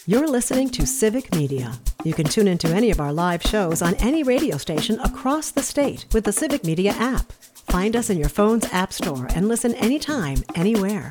You're listening to Civic Media. You can tune into any of our live shows on any radio station across the state with the Civic Media app. Find us in your phone's app store and listen anytime, anywhere.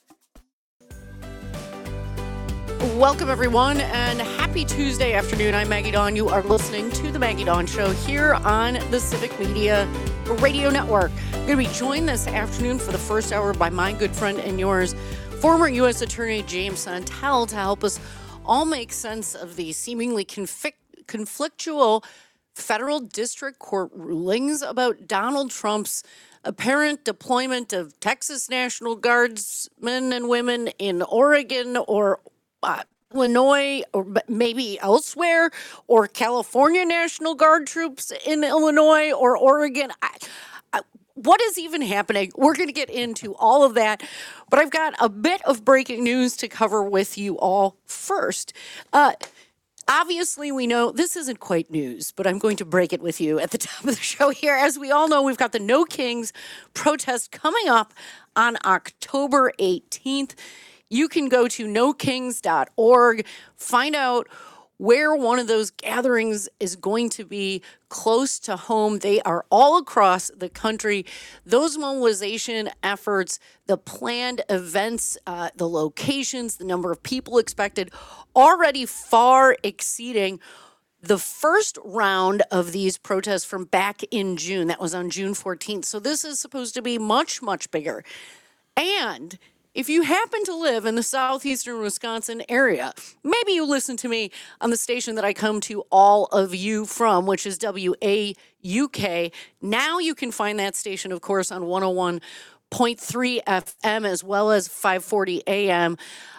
Welcome, everyone, and happy Tuesday afternoon. I'm Maggie Dawn. You are listening to The Maggie Dawn Show here on the Civic Media Radio Network. I'm going to be joined this afternoon for the first hour by my good friend and yours, former U.S. Attorney James Santel, to help us all make sense of the seemingly conflictual federal district court rulings about Donald Trump's apparent deployment of Texas National Guardsmen and women in Oregon or Illinois, or maybe elsewhere, or California National Guard troops in Illinois or Oregon. What is even happening? We're going to get into all of that, but I've got a bit of breaking news to cover with you all first. Obviously, we know this isn't quite news, but I'm going to break it with you at the top of the show here. As we all know, we've got the No Kings protest coming up on October 18th. You can go to nokings.org, find out where one of those gatherings is going to be close to home. They are all across the country. Those mobilization efforts, the planned events, the locations, the number of people expected, already far exceeding the first round of these protests from back in June. That was on June 14th. So this is supposed to be much, much bigger. And if you happen to live in the southeastern Wisconsin area, maybe you listen to me on the station that I come to all of you from, which is WAUK. Now you can find that station, of course, on 101.3 FM as well as 540 AM.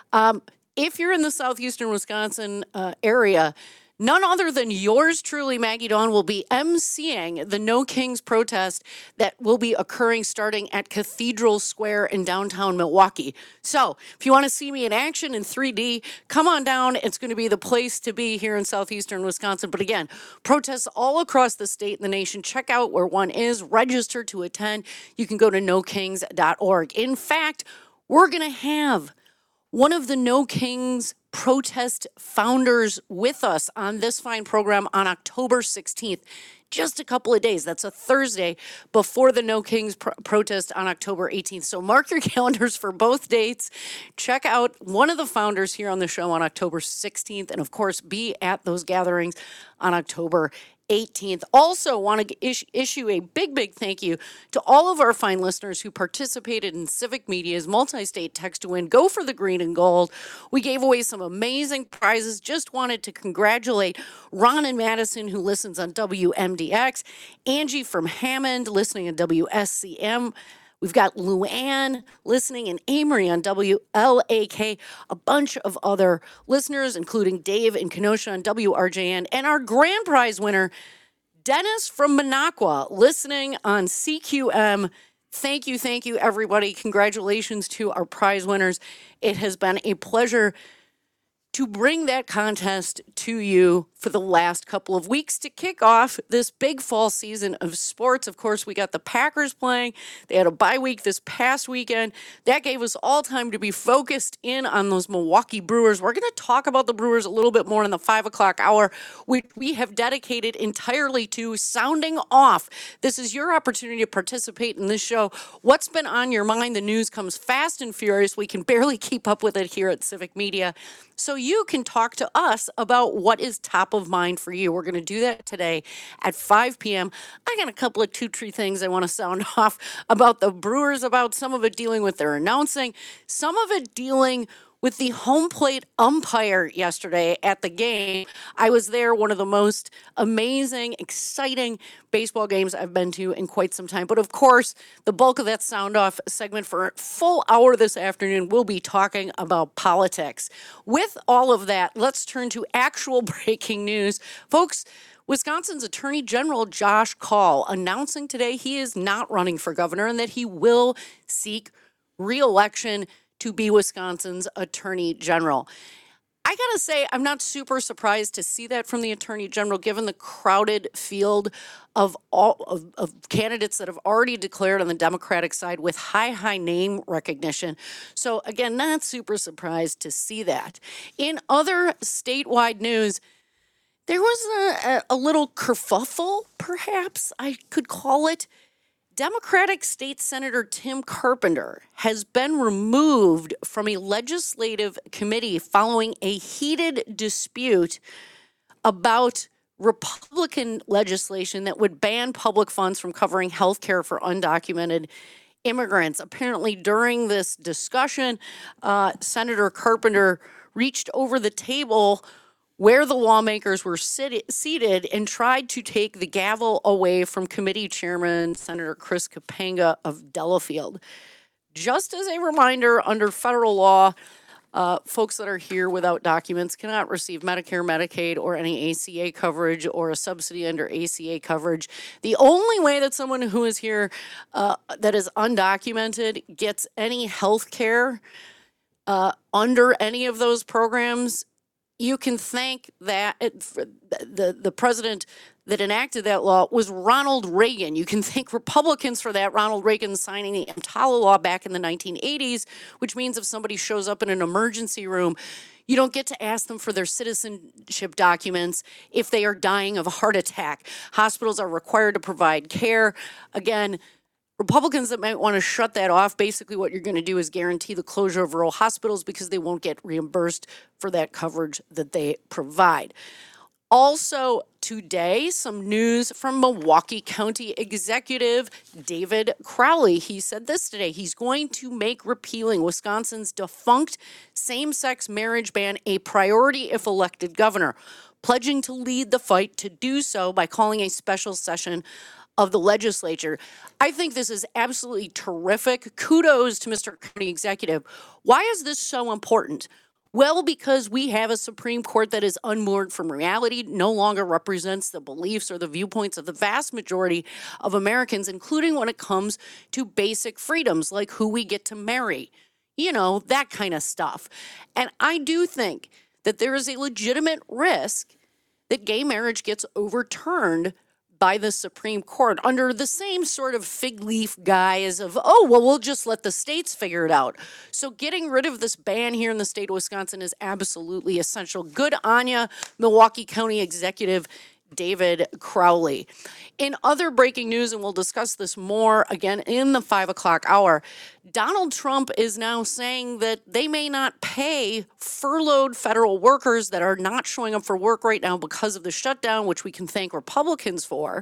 If you're in the southeastern Wisconsin area, none other than yours truly, Maggie Dawn, will be emceeing the No Kings protest that will be occurring starting at Cathedral Square in downtown Milwaukee. So if you want to see me in action in 3D, come on down. It's going to be the place to be here in southeastern Wisconsin. But again, protests all across the state and the nation. Check out where one is. Register to attend. You can go to nokings.org. In fact, we're going to have one of the No Kings protest founders with us on this fine program on October 16th. Just a couple of days. That's a Thursday before the No Kings protest on October 18th. So mark your calendars for both dates. Check out one of the founders here on the show on October 16th. And of course, be at those gatherings on October 18th. Also want to issue a big thank you to all of our fine listeners who participated in Civic Media's multi-state text to win Go for the Green and Gold. We gave away some amazing prizes. Just wanted to congratulate Ron and Madison, who listens on WMDX, Angie from Hammond listening on WSCM. We've got Luann listening and Amory on WLAK, a bunch of other listeners, including Dave in Kenosha on WRJN, and our grand prize winner, Dennis from Minocqua, listening on CQM. Thank you, everybody. Congratulations to our prize winners. It has been a pleasure to bring that contest to you for the last couple of weeks to kick off this big fall season of sports. Of course, we got the Packers playing. They had a bye week this past weekend. That gave us all time to be focused in on those Milwaukee Brewers. We're going to talk about the Brewers a little bit more in the 5 o'clock hour, which we have dedicated entirely to sounding off. This is your opportunity to participate in this show. What's been on your mind? The news comes fast and furious. We can barely keep up with it here at Civic Media. So you can talk to us about what is top of mind for you. We're going to do that today at 5 p.m. I got a couple of two-tree things I want to sound off about the Brewers, about some of it dealing with their announcing, some of it dealing with the home plate umpire yesterday at the game. I was there, one of the most amazing, exciting baseball games I've been to in quite some time. But of course, the bulk of that sound off segment for a full hour this afternoon, we'll be talking about politics. With all of that, let's turn to actual breaking news. Folks, Wisconsin's Attorney General Josh Kaul announcing today he is not running for governor and that he will seek re-election to be Wisconsin's Attorney General. I gotta say, I'm not super surprised to see that from the Attorney General, given the crowded field of candidates that have already declared on the Democratic side with high name recognition. So again, not super surprised to see that. In other statewide news, there was a little kerfuffle, perhaps I could call it. Democratic State Senator Tim Carpenter has been removed from a legislative committee following a heated dispute about Republican legislation that would ban public funds from covering health care for undocumented immigrants. Apparently, during this discussion, Senator Carpenter reached over the table where the lawmakers were seated and tried to take the gavel away from committee chairman Senator Chris Kapanga of Delafield. Just as a reminder, under federal law, folks that are here without documents cannot receive Medicare, Medicaid, or any ACA coverage or a subsidy under ACA coverage. The only way that someone who is here that is undocumented gets any health care under any of those programs, you can thank that the president that enacted that law was Ronald Reagan. You can thank Republicans for that. Ronald Reagan signing the EMTALA law back in the 1980s, which means if somebody shows up in an emergency room, you don't get to ask them for their citizenship documents if they are dying of a heart attack. Hospitals are required to provide care. Again, Republicans that might want to shut that off, basically what you're going to do is guarantee the closure of rural hospitals because they won't get reimbursed for that coverage that they provide. Also today, some news from Milwaukee County Executive David Crowley. He said this today. He's going to make repealing Wisconsin's defunct same-sex marriage ban a priority if elected governor, pledging to lead the fight to do so by calling a special session of the legislature. I think this is absolutely terrific. Kudos to Mr. County Executive. Why is this so important? Well, because we have a Supreme Court that is unmoored from reality, no longer represents the beliefs or the viewpoints of the vast majority of Americans, including when it comes to basic freedoms like who we get to marry, that kind of stuff. And I do think that there is a legitimate risk that gay marriage gets overturned by the Supreme Court under the same sort of fig leaf guise of, we'll just let the states figure it out. So getting rid of this ban here in the state of Wisconsin is absolutely essential. Good on ya, Milwaukee County Executive David Crowley. In other breaking news, and we'll discuss this more again in the 5 o'clock hour, Donald Trump is now saying that they may not pay furloughed federal workers that are not showing up for work right now because of the shutdown, which we can thank Republicans for.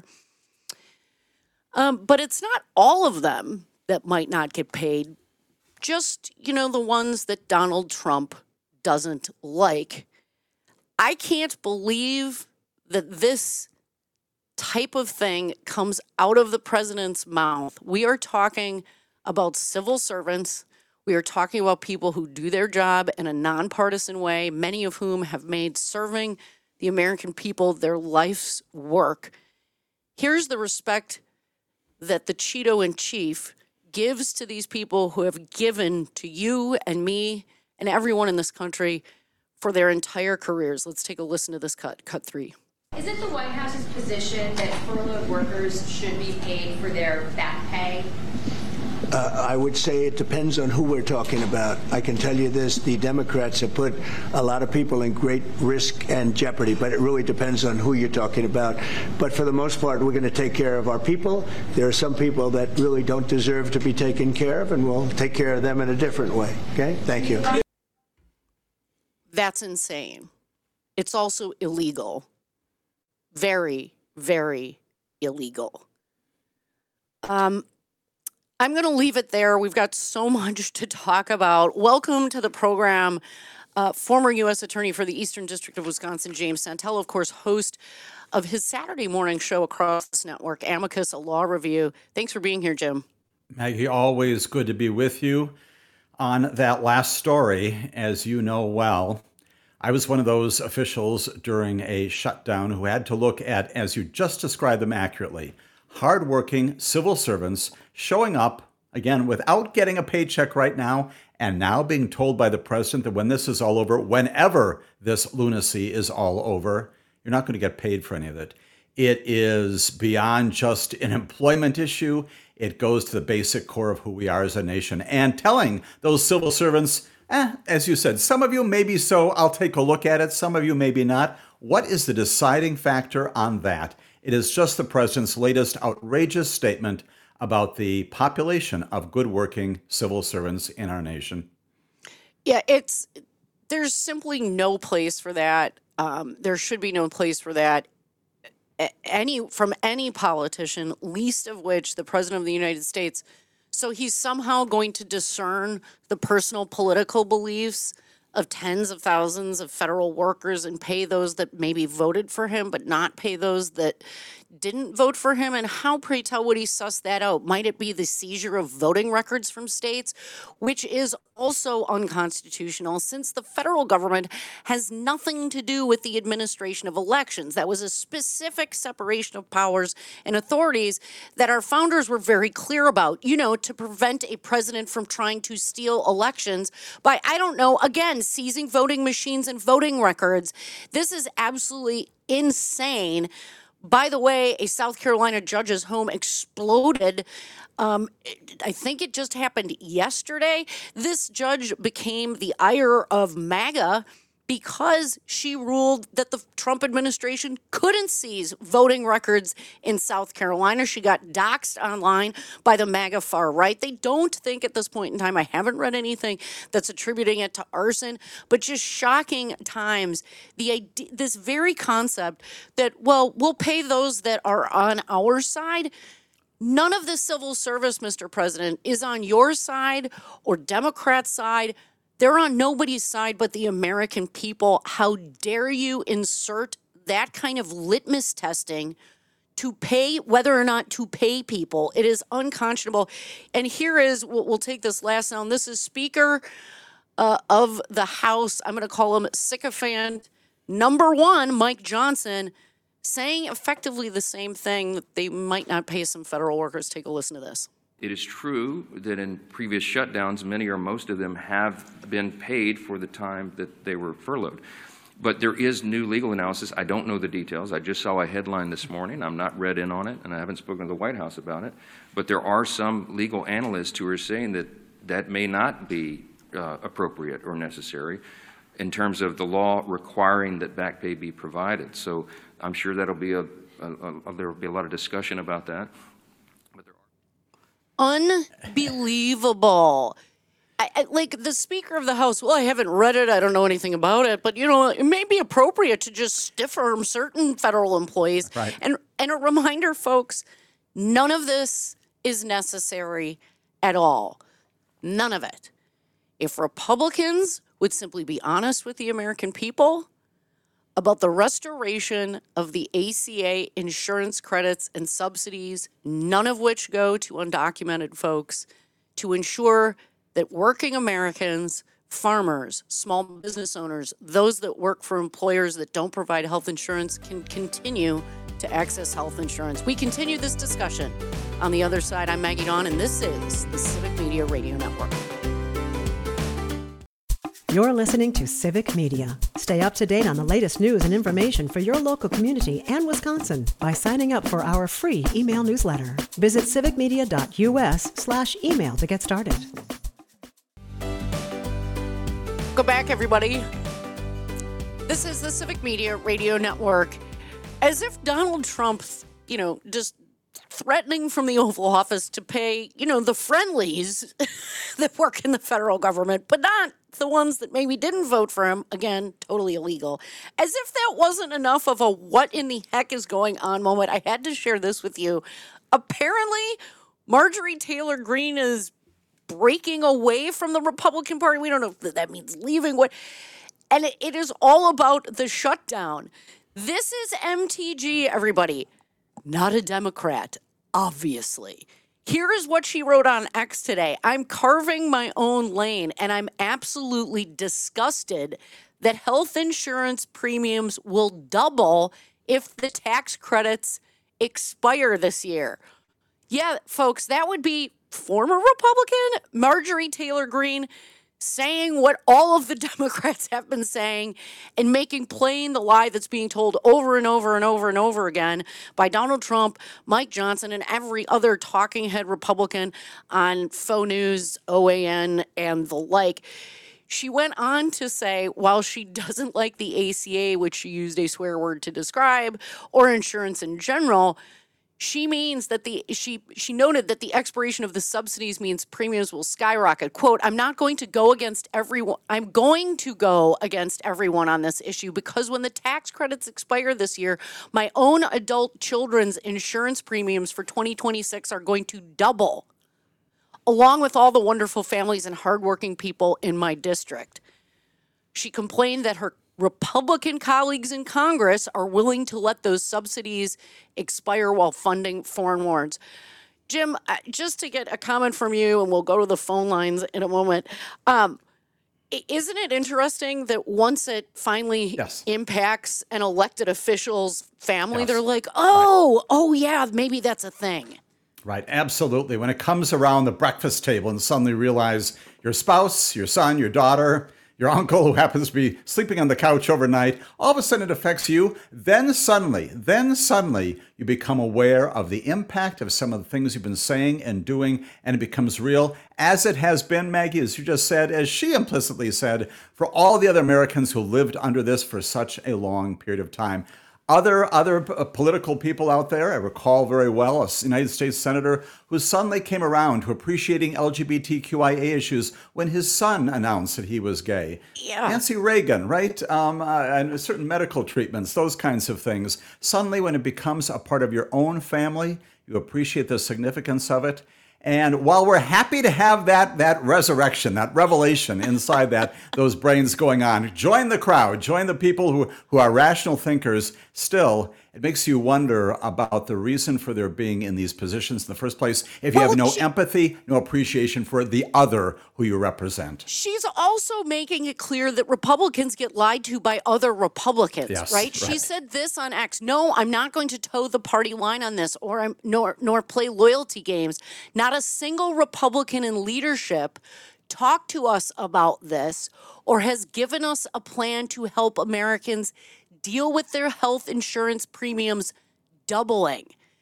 But it's not all of them that might not get paid, just, the ones that Donald Trump doesn't like. I can't believe that this type of thing comes out of the president's mouth. We are talking about civil servants. We are talking about people who do their job in a nonpartisan way, many of whom have made serving the American people their life's work. Here's the respect that the Cheeto-in-Chief gives to these people who have given to you and me and everyone in this country for their entire careers. Let's take a listen to this cut 3. Is it the White House's position that furloughed workers should be paid for their back pay? I would say it depends on who we're talking about. I can tell you this, the Democrats have put a lot of people in great risk and jeopardy, but it really depends on who you're talking about. But for the most part, we're going to take care of our people. There are some people that really don't deserve to be taken care of, and we'll take care of them in a different way. Okay? Thank you. That's insane. It's also illegal. Very, very illegal. I'm going to leave it there. We've got so much to talk about. Welcome to the program, former U.S. Attorney for the Eastern District of Wisconsin, James Santello, of course, host of his Saturday morning show across this network, Amicus, a law review. Thanks for being here, Jim. Maggie, always good to be with you. On that last story, as you know well, I was one of those officials during a shutdown who had to look at, as you just described them accurately, hardworking civil servants showing up, again, without getting a paycheck right now, and now being told by the president that when this is all over, whenever this lunacy is all over, you're not going to get paid for any of it. It is beyond just an employment issue. It goes to the basic core of who we are as a nation. And telling those civil servants, as you said, some of you maybe so, I'll take a look at it. Some of you maybe not. What is the deciding factor on that? It is just the president's latest outrageous statement about the population of good working civil servants in our nation. Yeah, there's simply no place for that. There should be no place for that from any politician, least of which the president of the United States. So he's somehow going to discern the personal political beliefs of tens of thousands of federal workers and pay those that maybe voted for him, but not pay those that didn't vote for him. And how, pray tell, would he suss that out? Might it be the seizure of voting records from states, which is also unconstitutional since the federal government has nothing to do with the administration of elections? That was a specific separation of powers and authorities that our founders were very clear about, to prevent a president from trying to steal elections by, again, seizing voting machines and voting records. This is absolutely insane. By the way, a South Carolina judge's home exploded. I think it just happened yesterday. This judge became the ire of MAGA because she ruled that the Trump administration couldn't seize voting records in South Carolina. She got doxxed online by the MAGA far right. They don't think at this point in time, I haven't read anything that's attributing it to arson, but just shocking times. This very concept that, we'll pay those that are on our side. None of the civil service, Mr. President, is on your side or Democrats' side. They're on nobody's side but the American people. How dare you insert that kind of litmus testing to pay, whether or not to pay people? It is unconscionable. And here is, we'll take this last sound. This is Speaker of the House. I'm going to call him sycophant number one, Mike Johnson, saying effectively the same thing, that they might not pay some federal workers. Take a listen to this. It is true that in previous shutdowns, many or most of them have been paid for the time that they were furloughed. But there is new legal analysis. I don't know the details. I just saw a headline this morning. I'm not read in on it, and I haven't spoken to the White House about it. But there are some legal analysts who are saying that that may not be appropriate or necessary in terms of the law requiring that back pay be provided. So I'm sure that'll be there will be a lot of discussion about that. Unbelievable. Like the Speaker of the House, I haven't read it, I don't know anything about it, but it may be appropriate to just stiff arm certain federal employees. Right. And a reminder, folks, none of this is necessary at all. None of it. If Republicans would simply be honest with the American people about the restoration of the ACA insurance credits and subsidies, none of which go to undocumented folks, to ensure that working Americans, farmers, small business owners, those that work for employers that don't provide health insurance can continue to access health insurance. We continue this discussion on the other side. I'm Maggie Dawn, and this is the Civic Media Radio Network. You're listening to Civic Media. Stay up to date on the latest news and information for your local community and Wisconsin by signing up for our free email newsletter. Visit civicmedia.us/email to get started. Go back, everybody. This is the Civic Media Radio Network. As if Donald Trump, just threatening from the Oval Office to pay, the friendlies that work in the federal government, but not the ones that maybe didn't vote for him. Again, totally illegal. As if that wasn't enough of a what in the heck is going on moment, I had to share this with you. Apparently, Marjorie Taylor Greene is breaking away from the Republican Party. We don't know if that means leaving. And it is all about the shutdown. This is MTG, everybody. Not a Democrat, obviously. Here is what she wrote on X today. I'm carving my own lane, and I'm absolutely disgusted that health insurance premiums will double if the tax credits expire this year. Yeah, folks, that would be former Republican Marjorie Taylor Greene saying what all of the Democrats have been saying and making plain the lie that's being told over and over and over and over again by Donald Trump, Mike Johnson, and every other talking head Republican on Faux News, OAN, and the like. She went on to say, while she doesn't like the ACA, which she used a swear word to describe, or insurance in general, she means that she noted that the expiration of the subsidies means premiums will skyrocket. Quote, I'm going to go against everyone on this issue because when the tax credits expire this year, my own adult children's insurance premiums for 2026 are going to double, along with all the wonderful families and hardworking people in my district. She complained that her Republican colleagues in Congress are willing to let those subsidies expire while funding foreign wars. Jim, just to get a comment from you, and we'll go to the phone lines in a moment. Isn't it interesting that once it finally impacts an elected official's family, they're like, oh yeah, maybe that's a thing. Right, absolutely. When it comes around the breakfast table and suddenly realize your spouse, your son, your daughter, your uncle who happens to be sleeping on the couch overnight, all of a sudden it affects you. Then suddenly you become aware of the impact of some of the things you've been saying and doing, and it becomes real, as it has been, Maggie, as you just said, as she implicitly said, for all the other Americans who lived under this for such a long period of time. Other political people out there, I recall very well a United States senator who suddenly came around to appreciating LGBTQIA issues when his son announced that he was gay. Yeah. Nancy Reagan, right? And certain medical treatments, those kinds of things. Suddenly, when it becomes a part of your own family, you appreciate the significance of it. And while we're happy to have that resurrection, that revelation inside those brains going on, join the crowd, join the people who are rational thinkers. Still, it makes you wonder about the reason for their being in these positions in the first place if you have no empathy, no appreciation for the other who you represent. She's also making it clear that Republicans get lied to by other Republicans, right? She said this on X, no, I'm not going to toe the party line on this nor play loyalty games. Not a single Republican in leadership talked to us about this or has given us a plan to help Americans deal with their health insurance premiums doubling.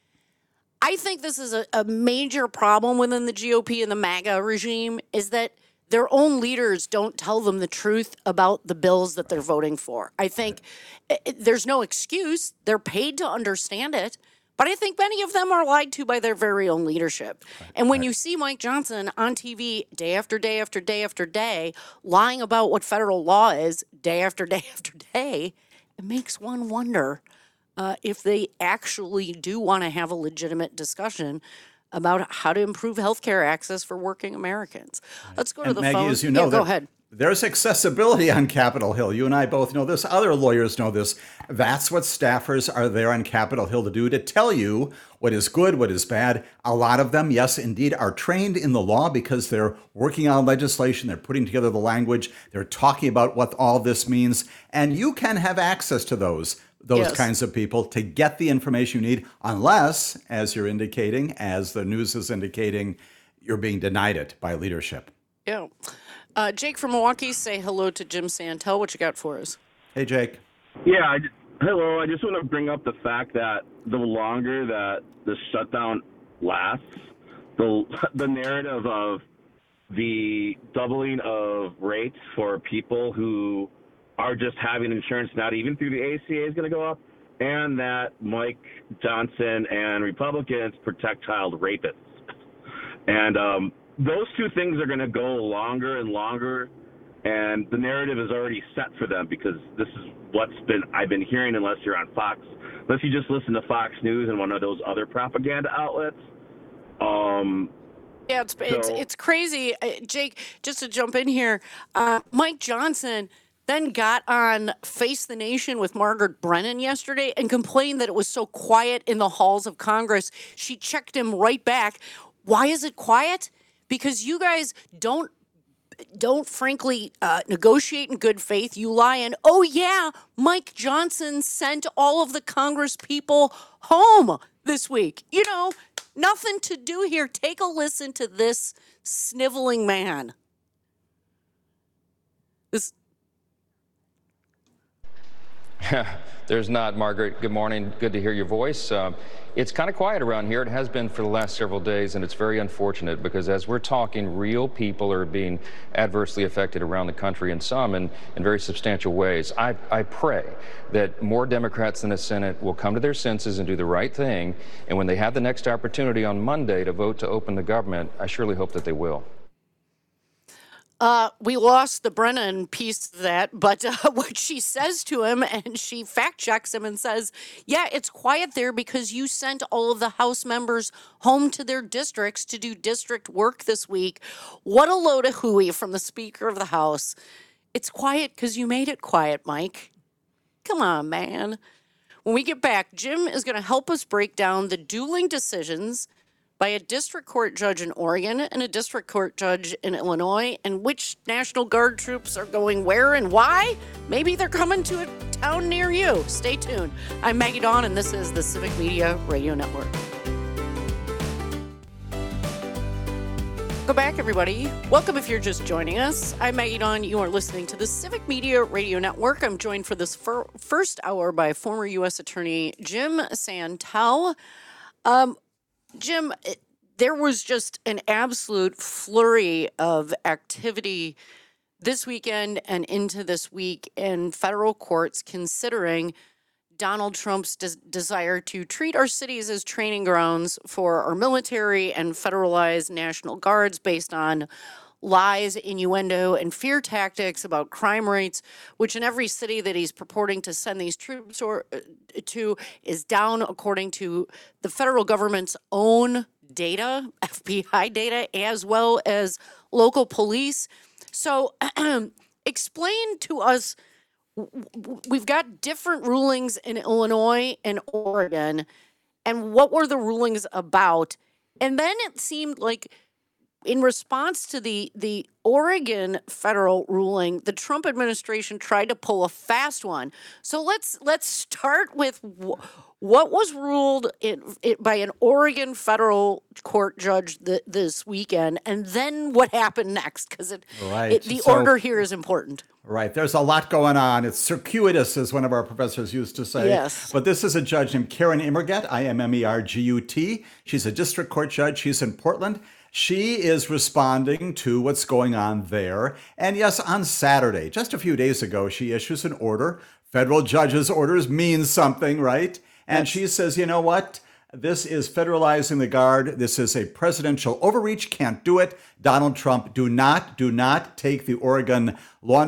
I think this is a major problem within the GOP and the MAGA regime is that their own leaders don't tell them the truth about the bills that they're voting for. I think there's no excuse. They're paid to understand it. But I think many of them are lied to by their very own leadership. And when you see Mike Johnson on TV day after day after day after day, lying about what federal law is day after day after day, it makes one wonder if they actually do want to have a legitimate discussion about how to improve healthcare access for working Americans. Let's go to the Maggie, phone. As you know, go ahead. There's accessibility on Capitol Hill. You and I both know this. Other lawyers know this. That's what staffers are there on Capitol Hill to do, to tell you what is good, what is bad. A lot of them, yes, indeed, are trained in the law because they're working on legislation. They're putting together the language. They're talking about what all this means. And you can have access to those kinds of people to get the information you need, unless, as you're indicating, as the news is indicating, you're being denied it by leadership. Yeah. Jake from Milwaukee, say hello to Jim Santel. What you got for us? Hey, Jake. Yeah, hello. I just want to bring up the fact that the longer that the shutdown lasts, the narrative of the doubling of rates for people who are just having insurance, not even through the ACA, is going to go up, and that Mike Johnson and Republicans protect child rapists. And those two things are going to go longer and longer, and the narrative is already set for them because this is I've been hearing, unless you're on Fox, unless you just listen to Fox News and one of those other propaganda outlets. Yeah, it's crazy. Jake, just to jump in here, Mike Johnson then got on Face the Nation with Margaret Brennan yesterday and complained that it was so quiet in the halls of Congress. She checked him right back. Why is it quiet? Because you guys don't frankly negotiate in good faith. You lie and, oh yeah, Mike Johnson sent all of the Congress people home this week. You know, nothing to do here. Take a listen to this sniveling man. This. There's not, Margaret. Good morning. Good to hear your voice. It's kind of quiet around here. It has been for the last several days, and it's very unfortunate because as we're talking, real people are being adversely affected around the country, and some in very substantial ways. I pray that more Democrats in the Senate will come to their senses and do the right thing, and when they have the next opportunity on Monday to vote to open the government, I surely hope that they will. We lost the Brennan piece of that, but what she says to him, and she fact checks him and says, yeah, it's quiet there because you sent all of the House members home to their districts to do district work this week. What a load of hooey from the Speaker of the House. It's quiet because you made it quiet, Mike. Come on, man. When we get back, Jim is going to help us break down the dueling decisions by a district court judge in Oregon and a district court judge in Illinois, and which National Guard troops are going where and why. Maybe they're coming to a town near you. Stay tuned. I'm Maggie Dawn, and this is the Civic Media Radio Network. Welcome back, everybody. Welcome if you're just joining us. I'm Maggie Dawn. You are listening to the Civic Media Radio Network. I'm joined for this first hour by former U.S. Attorney Jim Santel. Jim, there was just an absolute flurry of activity this weekend and into this week in federal courts considering Donald Trump's desire to treat our cities as training grounds for our military and federalize National Guards based on lies, innuendo, and fear tactics about crime rates, which in every city that he's purporting to send these troops to is down according to the federal government's own data, FBI data, as well as local police. So explain to us, we've got different rulings in Illinois and Oregon, and what were the rulings about? And then it seemed like in response to the Oregon federal ruling, the Trump administration tried to pull a fast one. So let's start with what was ruled by an Oregon federal court judge this weekend, and then what happened next, because the order here is important. Right. There's a lot going on. It's circuitous, as one of our professors used to say. Yes. But this is a judge named Karen Immergut, Immergut. She's a district court judge. She's in Portland. She is responding to what's going on there. And yes, on Saturday, just a few days ago, she issues an order. Federal judges' orders mean something, right? And she says, you know what? This is federalizing the Guard. This is a presidential overreach. Can't do it. Donald Trump, do not take the Oregon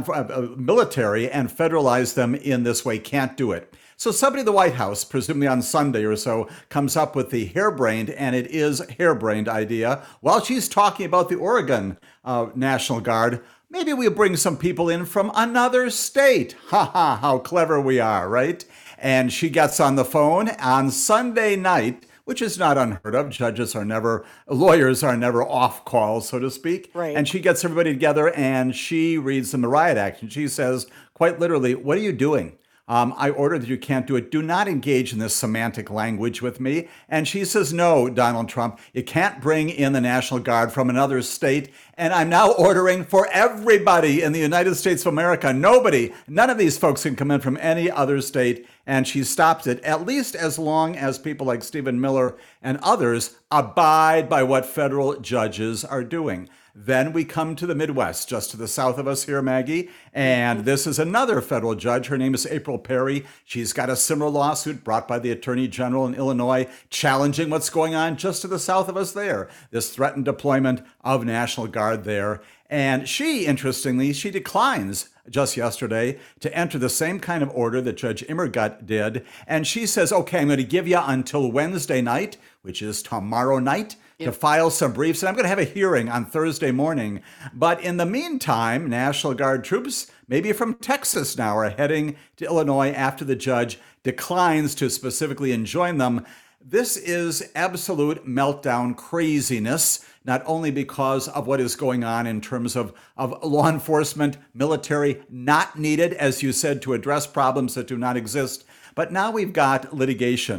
military and federalize them in this way. Can't do it. So somebody in the White House, presumably on Sunday or so, comes up with the harebrained, and it is harebrained idea, while she's talking about the Oregon National Guard, maybe we'll bring some people in from another state. Ha ha, how clever we are, right? And she gets on the phone on Sunday night, which is not unheard of. Lawyers are never off call, so to speak. Right. And she gets everybody together and she reads them the riot act. And she says, quite literally, what are you doing? I order that you can't do it. Do not engage in this semantic language with me. And she says, no, Donald Trump, you can't bring in the National Guard from another state. And I'm now ordering for everybody in the United States of America. None of these folks can come in from any other state. And she stopped it, at least as long as people like Stephen Miller and others abide by what federal judges are doing. Then we come to the Midwest, just to the south of us here, Maggie. And this is another federal judge. Her name is April Perry. She's got a similar lawsuit brought by the Attorney General in Illinois, challenging what's going on just to the south of us there, this threatened deployment of National Guard there. And she, interestingly, she declines just yesterday to enter the same kind of order that Judge Immergut did. And she says, okay, I'm going to give you until Wednesday night, which is tomorrow night, to file some briefs. And I'm going to have a hearing on Thursday morning. But in the meantime, National Guard troops, maybe from Texas now, are heading to Illinois after the judge declines to specifically enjoin them. This is absolute meltdown craziness, not only because of what is going on in terms of law enforcement, military not needed, as you said, to address problems that do not exist, but now we've got litigation.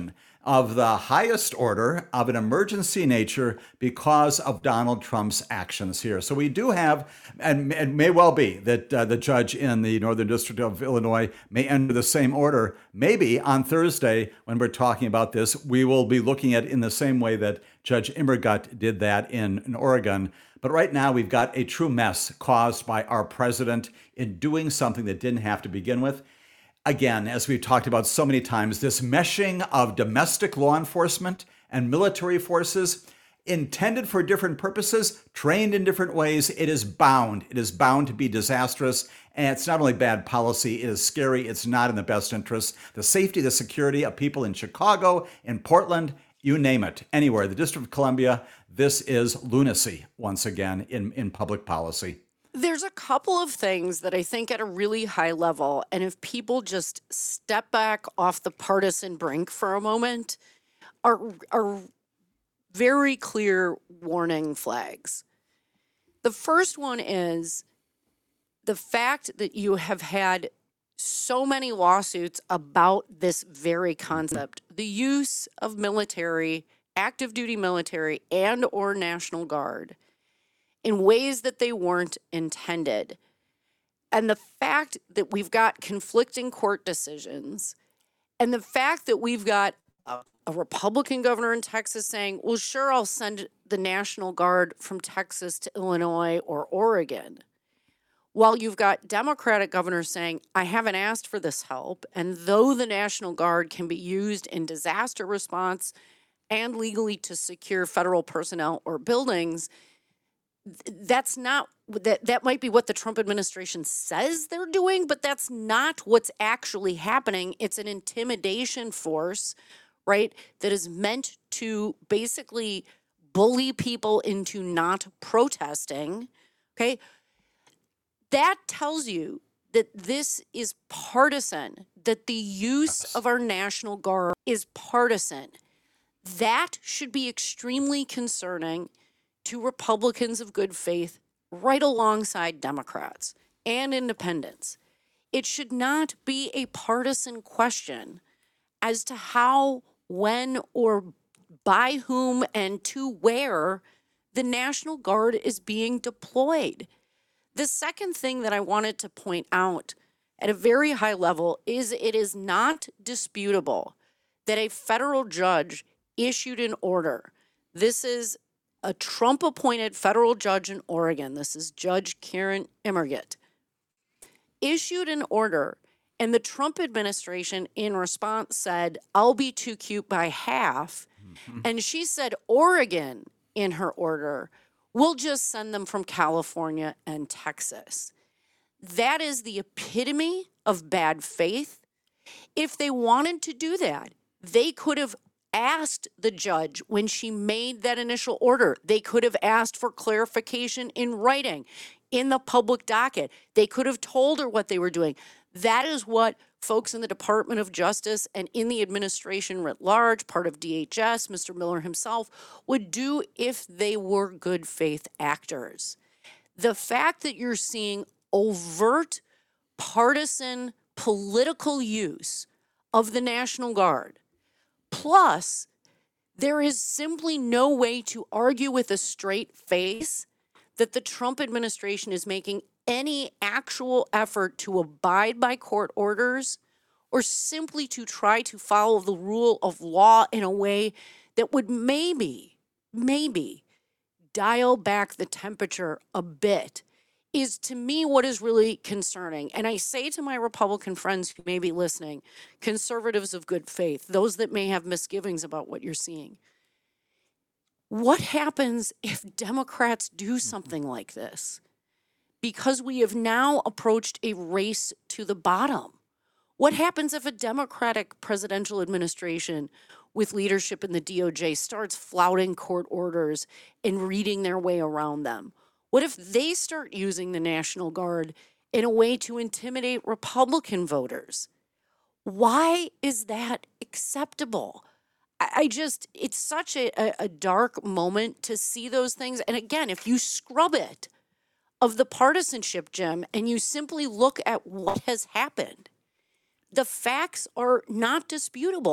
of the highest order of an emergency nature because of Donald Trump's actions here. So we do have, and it may well be that the judge in the Northern District of Illinois may enter the same order. Maybe on Thursday, when we're talking about this, we will be looking at it in the same way that Judge Immergut did that in Oregon. But right now, we've got a true mess caused by our president in doing something that didn't have to begin with. Again, as we've talked about so many times, this meshing of domestic law enforcement and military forces intended for different purposes, trained in different ways, it is bound to be disastrous. And it's not only bad policy, it is scary. It's not in the best interest. The safety, the security of people in Chicago, in Portland, you name it, anywhere, the District of Columbia, this is lunacy once again in public policy. There's a couple of things that I think at a really high level, and if people just step back off the partisan brink for a moment, are very clear warning flags. The first one is the fact that you have had so many lawsuits about this very concept, the use of military, active duty military, and or National Guard in ways that they weren't intended. And the fact that we've got conflicting court decisions, and the fact that we've got a Republican governor in Texas saying, well, sure, I'll send the National Guard from Texas to Illinois or Oregon, while you've got Democratic governors saying, I haven't asked for this help. And though the National Guard can be used in disaster response and legally to secure federal personnel or buildings, that's not, that might be what the Trump administration says they're doing, but that's not what's actually happening. It's an intimidation force, right, that is meant to basically bully people into not protesting, okay? That tells you that this is partisan, that the use of our National Guard is partisan. That should be extremely concerning to Republicans of good faith right alongside Democrats and independents. It should not be a partisan question as to how, when, or by whom and to where the National Guard is being deployed. The second thing that I wanted to point out at a very high level is it is not disputable that a federal judge issued an order. This is a Trump-appointed federal judge in Oregon. This is Judge Karen Immergut. Issued an order, and the Trump administration in response said, I'll be too cute by half. And she said Oregon in her order, we'll just send them from California and Texas. That is the epitome of bad faith. If they wanted to do that, they could have asked the judge when she made that initial order. They could have asked for clarification in writing, in the public docket. They could have told her what they were doing. That is what folks in the Department of Justice and in the administration writ large, part of DHS, Mr. Miller himself, would do if they were good faith actors. The fact that you're seeing overt partisan political use of the National Guard, plus there is simply no way to argue with a straight face that the Trump administration is making any actual effort to abide by court orders or simply to try to follow the rule of law in a way that would maybe dial back the temperature a bit is, to me, what is really concerning. And I say to my Republican friends who may be listening, conservatives of good faith, those that may have misgivings about what you're seeing, what happens if Democrats do something like this? Because we have now approached a race to the bottom. What happens if a Democratic presidential administration with leadership in the DOJ starts flouting court orders and reading their way around them? What if they start using the National Guard in a way to intimidate Republican voters? Why is that acceptable? It's such a dark moment to see those things. And again, if you scrub it of the partisanship, Jim, and you simply look at what has happened, the facts are not disputable.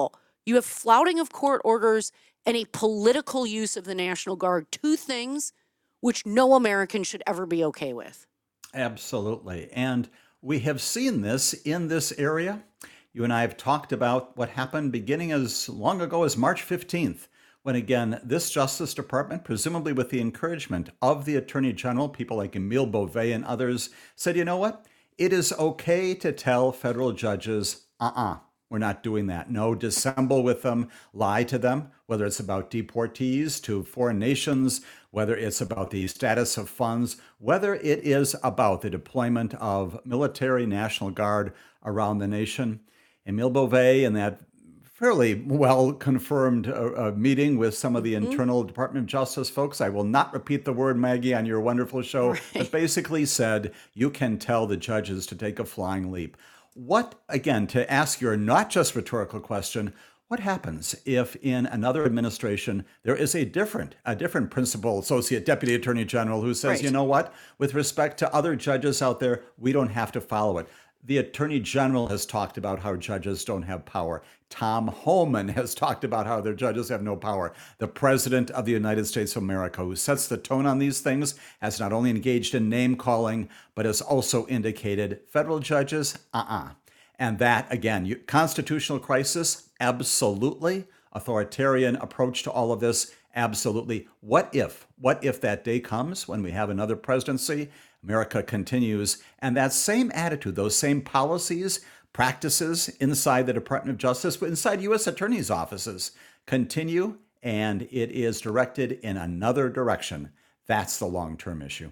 You have flouting of court orders and a political use of the National Guard, two things which no American should ever be okay with. Absolutely. And we have seen this in this area. You and I have talked about what happened beginning as long ago as March 15th, when again, this Justice Department, presumably with the encouragement of the Attorney General, people like Emile Beauvais and others, said, you know what? It is okay to tell federal judges, we're not doing that. No, dissemble with them, lie to them, whether it's about deportees to foreign nations, whether it's about the status of funds, whether it is about the deployment of military National Guard around the nation. Emile Beauvais and that fairly well-confirmed meeting with some of the internal Department of Justice folks. I will not repeat the word, Maggie, on your wonderful show, but basically said you can tell the judges to take a flying leap. What, again, to ask your not just rhetorical question, what happens if in another administration there is a different principal associate deputy attorney general who says, you know what, with respect to other judges out there, we don't have to follow it. The Attorney General has talked about how judges don't have power. Tom Homan has talked about how their judges have no power. The President of the United States of America, who sets the tone on these things, has not only engaged in name-calling, but has also indicated federal judges, And that, again, constitutional crisis, absolutely. Authoritarian approach to all of this, absolutely. What if that day comes when we have another presidency, America continues, and that same attitude, those same policies, practices inside the Department of Justice, but inside U.S. attorneys' offices continue, and it is directed in another direction. That's the long-term issue.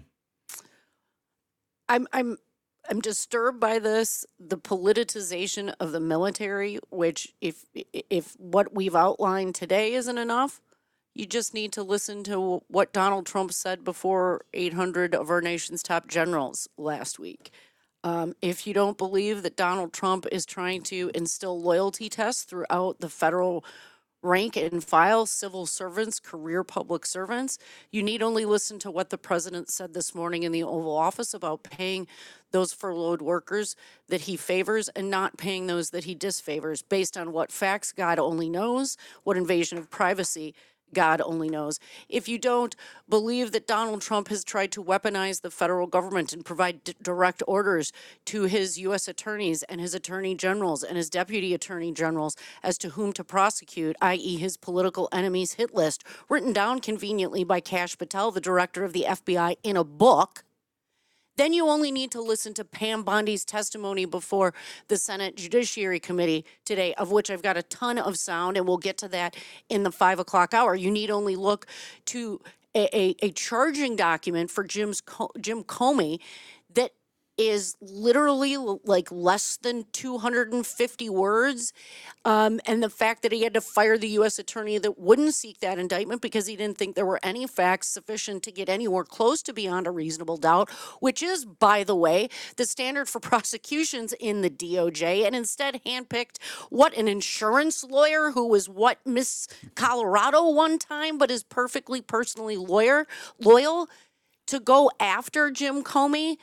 I'm disturbed by this, the politicization of the military, which if what we've outlined today isn't enough, you just need to listen to what Donald Trump said before 800 of our nation's top generals last week. If you don't believe that Donald Trump is trying to instill loyalty tests throughout the federal rank and file civil servants, career public servants, you need only listen to what the president said this morning in the Oval Office about paying those furloughed workers that he favors and not paying those that he disfavors based on what facts God only knows, what invasion of privacy God only knows. If you don't believe that Donald Trump has tried to weaponize the federal government and provide direct orders to his U.S. attorneys and his attorney generals and his deputy attorney generals as to whom to prosecute, i.e. his political enemies hit list, written down conveniently by Kash Patel, the director of the FBI, in a book, then you only need to listen to Pam Bondi's testimony before the Senate Judiciary Committee today, of which I've got a ton of sound, and we'll get to that in the 5 o'clock hour. You need only look to a charging document for Jim Comey that is literally like less than 250 words. And the fact that he had to fire the U.S. attorney that wouldn't seek that indictment because he didn't think there were any facts sufficient to get anywhere close to beyond a reasonable doubt, which is, by the way, the standard for prosecutions in the DOJ, and instead handpicked an insurance lawyer who was Miss Colorado one time, but is perfectly personally loyal to go after Jim Comey.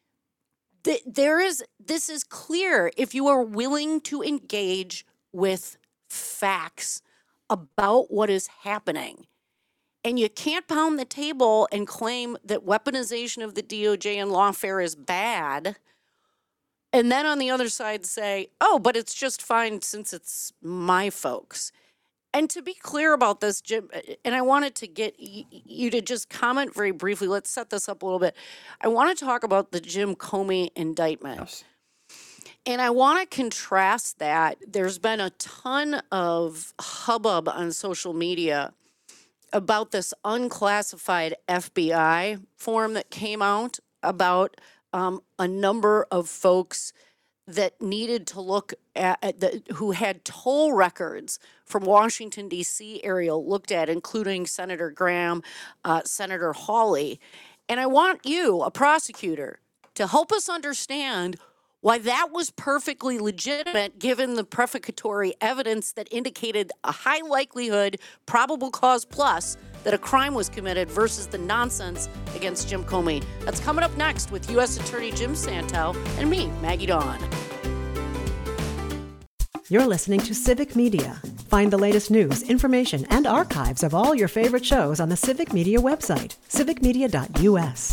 This is clear. If you are willing to engage with facts about what is happening, and you can't pound the table and claim that weaponization of the DOJ and lawfare is bad, and then on the other side say, but it's just fine since it's my folks. And to be clear about this, Jim, and I wanted to get you to just comment very briefly. Let's set this up a little bit. I want to talk about the Jim Comey indictment. Yes. And I want to contrast that. There's been a ton of hubbub on social media about this unclassified FBI form that came out about a number of folks that needed to look at who had toll records from Washington, D.C. area looked at, including Senator Graham, Senator Hawley. And I want you, a prosecutor, to help us understand why that was perfectly legitimate given the prefatory evidence that indicated a high likelihood, probable cause plus, that a crime was committed versus the nonsense against Jim Comey. That's coming up next with U.S. Attorney Jim Santel and me, Maggie Dawn. You're listening to Civic Media. Find the latest news, information, and archives of all your favorite shows on the Civic Media website, civicmedia.us.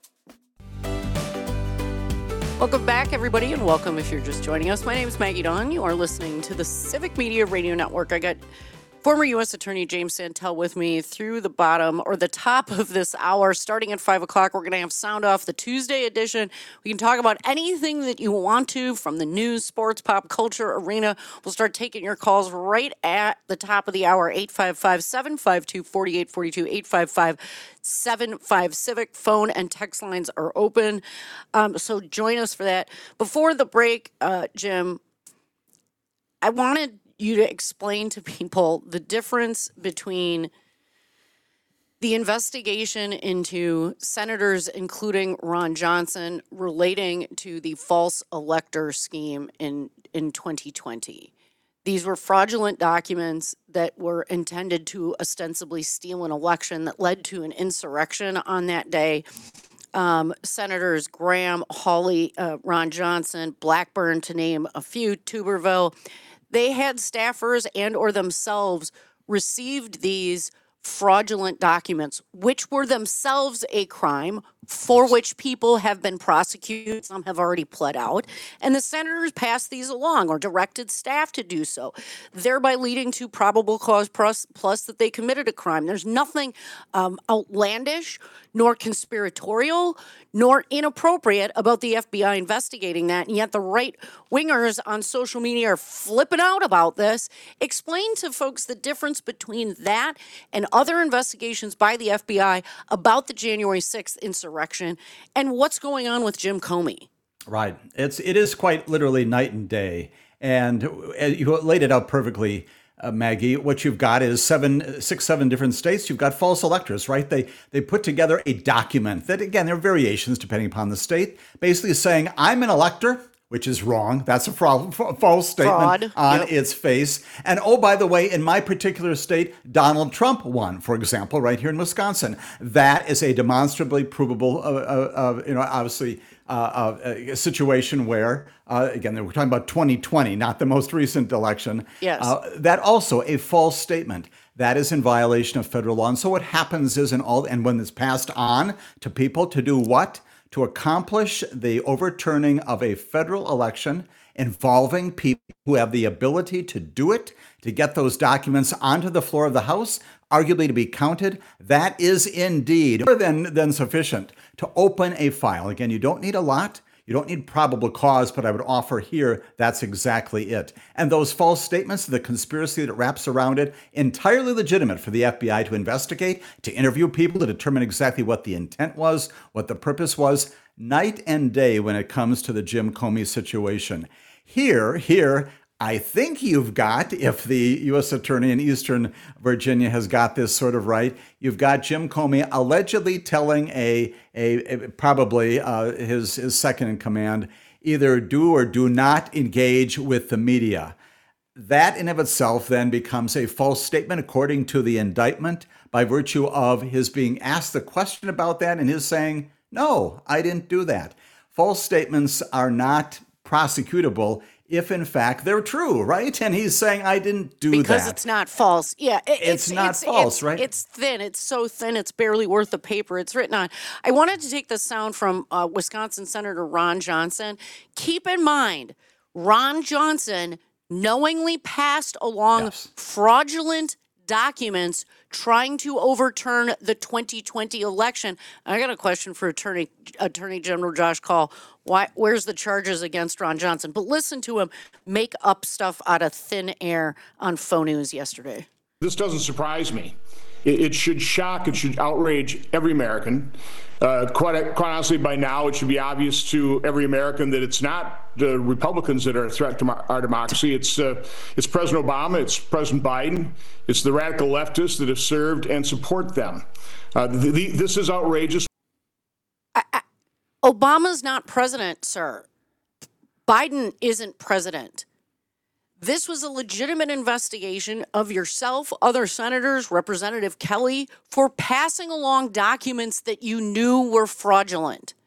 Welcome back, everybody, and welcome if you're just joining us. My name is Maggie Dawn. You are listening to the Civic Media Radio Network. I got former U.S. Attorney James Santel with me through the bottom or the top of this hour. Starting at 5 o'clock, we're going to have Sound Off, the Tuesday edition. We can talk about anything that you want to from the news, sports, pop culture arena. We'll start taking your calls right at the top of the hour, 855-752-4842, 855-75-CIVIC. Phone and text lines are open. So join us for that. Before the break, Jim, I wanted you to explain to people the difference between the investigation into senators, including Ron Johnson, relating to the false elector scheme in 2020. These were fraudulent documents that were intended to ostensibly steal an election that led to an insurrection on that day. Senators Graham, Hawley, Ron Johnson, Blackburn, to name a few, Tuberville, they had staffers and or themselves received these fraudulent documents, which were themselves a crime for which people have been prosecuted. Some have already pled out. And the senators passed these along or directed staff to do so, thereby leading to probable cause plus that they committed a crime. There's nothing outlandish, nor conspiratorial, nor inappropriate about the FBI investigating that. And yet the right wingers on social media are flipping out about this. Explain to folks the difference between that and other investigations by the FBI about the January 6th insurrection and what's going on with Jim Comey. Right. It is quite literally night and day. And you laid it out perfectly, Maggie. What you've got is seven different states. You've got false electors, right? They put together a document that, again, there are variations depending upon the state, basically saying, I'm an elector, which is wrong. That's a false statement on its face. And oh, by the way, in my particular state, Donald Trump won, for example, right here in Wisconsin. That is a demonstrably provable, obviously, a situation where, again, we're talking about 2020, not the most recent election. Yes. That also a false statement. That is in violation of federal law. And so what happens is and when it's passed on to people to do what? To accomplish the overturning of a federal election involving people who have the ability to do it, to get those documents onto the floor of the House, arguably to be counted, that is indeed more than sufficient to open a file. Again, you don't need a lot. You don't need probable cause, but I would offer here that's exactly it. And those false statements, the conspiracy that wraps around it, entirely legitimate for the FBI to investigate, to interview people, to determine exactly what the intent was, what the purpose was, night and day when it comes to the Jim Comey situation. Here, I think you've got, if the U.S. Attorney in Eastern Virginia has got this sort of right, you've got Jim Comey allegedly telling probably his second in command, either do or do not engage with the media. That in of itself then becomes a false statement according to the indictment by virtue of his being asked the question about that and his saying, no, I didn't do that. False statements are not prosecutable if in fact they're true, right? And he's saying, I didn't do that. Because it's not false. Yeah. It's not false, right? It's thin. It's so thin, it's barely worth the paper it's written on. I wanted to take the sound from Wisconsin Senator Ron Johnson. Keep in mind, Ron Johnson knowingly passed along fraudulent documents trying to overturn the 2020 election. I got a question for Attorney General Josh Kaul. Where's the charges against Ron Johnson? But listen to him make up stuff out of thin air on Faux News yesterday. This doesn't surprise me. It should shock, it should outrage every American. Quite honestly, by now, it should be obvious to every American that it's not the Republicans that are a threat to our democracy. It's President Obama, it's President Biden, it's the radical leftists that have served and support them. This is outrageous. Obama's not president, sir. Biden isn't president. This was a legitimate investigation of yourself, other senators, Representative Kelly, for passing along documents that you knew were fraudulent.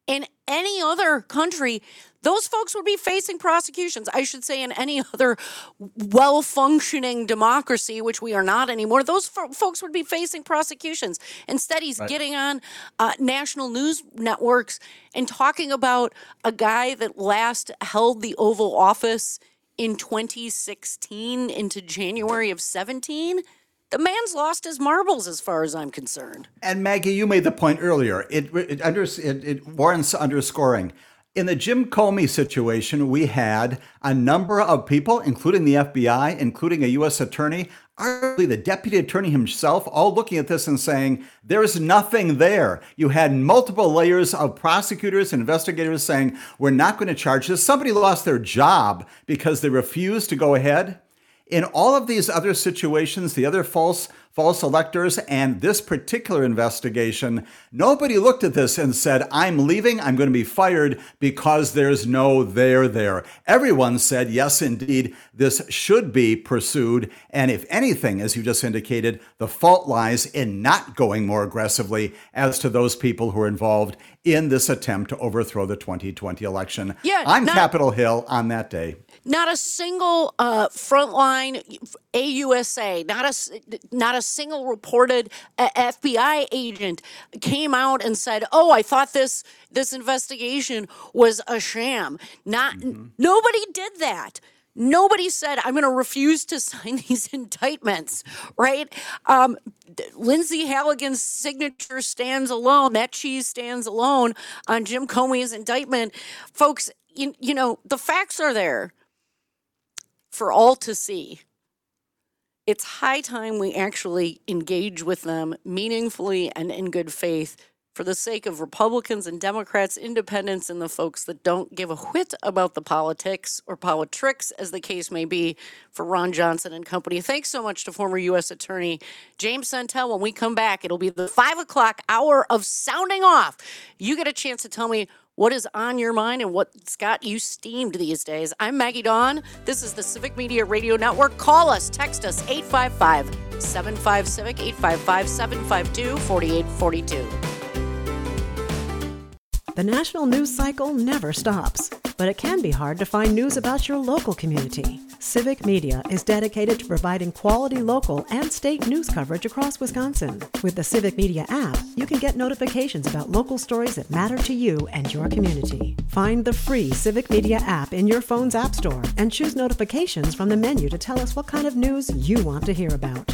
In any other country, those folks would be facing prosecutions. I should say in any other well-functioning democracy, which we are not anymore, those folks would be facing prosecutions. Instead, he's getting on national news networks and talking about a guy that last held the Oval Office in 2016 into January of 17. The man's lost his marbles as far as I'm concerned. And Maggie, you made the point earlier. It warrants underscoring. In the Jim Comey situation, we had a number of people, including the FBI, including a U.S. attorney, arguably the deputy attorney himself, all looking at this and saying, there's nothing there. You had multiple layers of prosecutors and investigators saying, we're not going to charge this. Somebody lost their job because they refused to go ahead. In all of these other situations, the other false electors and this particular investigation, nobody looked at this and said, I'm leaving, I'm going to be fired because there's no there. Everyone said, yes, indeed, this should be pursued. And if anything, as you just indicated, the fault lies in not going more aggressively as to those people who are involved in this attempt to overthrow the 2020 election on Capitol Hill on that day. Not a single frontline AUSA, not a single reported FBI agent came out and said, "Oh, I thought this investigation was a sham." Nobody did that. Nobody said, "I'm going to refuse to sign these indictments," right? Lindsay Halligan's signature stands alone. That cheese stands alone on Jim Comey's indictment. Folks, you know, the facts are there for all to see. It's high time we actually engage with them meaningfully and in good faith for the sake of Republicans and Democrats, independents, and the folks that don't give a whit about the politics or politricks, as the case may be, for Ron Johnson and company. Thanks so much to former U.S. Attorney James Santel. When we come back, it'll be the 5 o'clock hour of sounding off. You get a chance to tell me what is on your mind and what's got you steamed these days. I'm Maggie Dawn. This is the Civic Media Radio Network. Call us, text us, 855-75-CIVIC, 855-752-4842. The national news cycle never stops, but it can be hard to find news about your local community. Civic Media is dedicated to providing quality local and state news coverage across Wisconsin. With the Civic Media app, you can get notifications about local stories that matter to you and your community. Find the free Civic Media app in your phone's app store and choose notifications from the menu to tell us what kind of news you want to hear about.